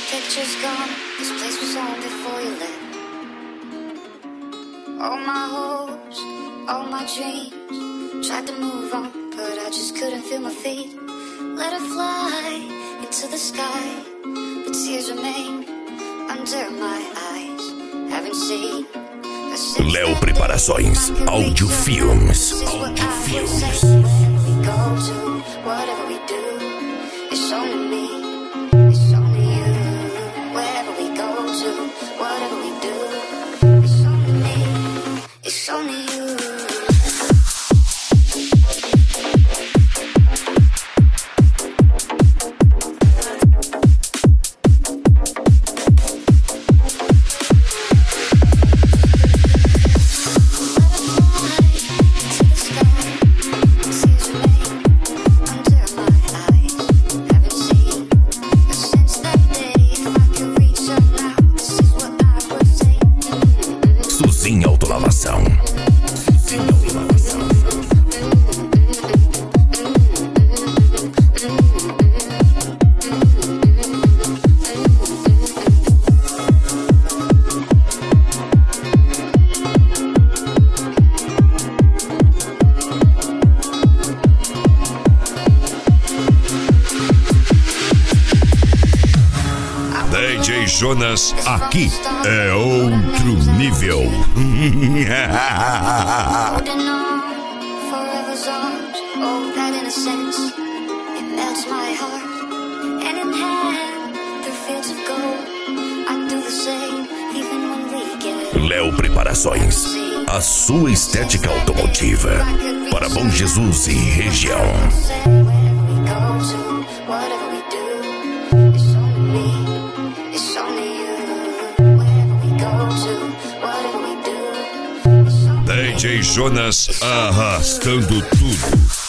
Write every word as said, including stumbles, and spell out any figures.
picture's gone. This place was home before you left. All my hopes, all my dreams. Tried to move on, but I just couldn't feel my feet. Let her fly into the sky, but tears remain under my eyes. Haven't seen. Léo Preparações, Audio Filmes. Audio Filmes. Whatever we do, it's only me, it's only you. Wherever we go to, whatever we do, it's only me, it's only you. Suzinha Autolavação. Suzinha Autolavação. D J Jonas, aqui é outro nível. Holding on, forever's arms, oh that innocence, it melts my heart. Hand in hand, through fields of gold, I do the same, even when we get. Léo Preparações, a sua estética automotiva para Bom Jesus e região. D J Jonas arrastando tudo.